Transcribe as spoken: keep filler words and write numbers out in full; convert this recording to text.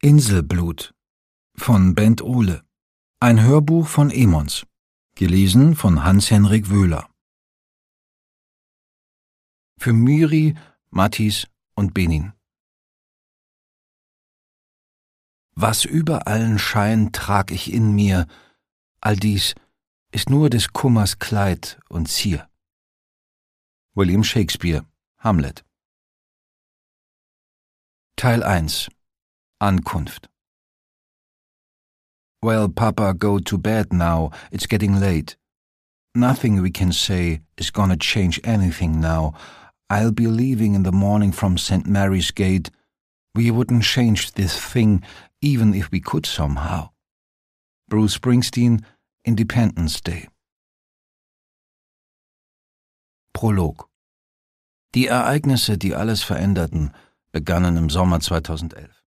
Inselblut von Bent Ohle. Ein Hörbuch von Emons. Gelesen von Hans-Henrik Wöhler. Für Myri, Mattis und Benin. Was über allen Schein trag ich in mir, all dies ist nur des Kummers Kleid und Zier. William Shakespeare, Hamlet. Teil eins. Ankunft. Well, Papa, go to bed now, it's getting late. Nothing we can say is gonna change anything now. I'll be leaving in the morning from Saint Mary's Gate. We wouldn't change this thing, even if we could somehow. Bruce Springsteen, Independence Day. Prolog. Die Ereignisse, die alles veränderten, begannen im Sommer zweitausendelf.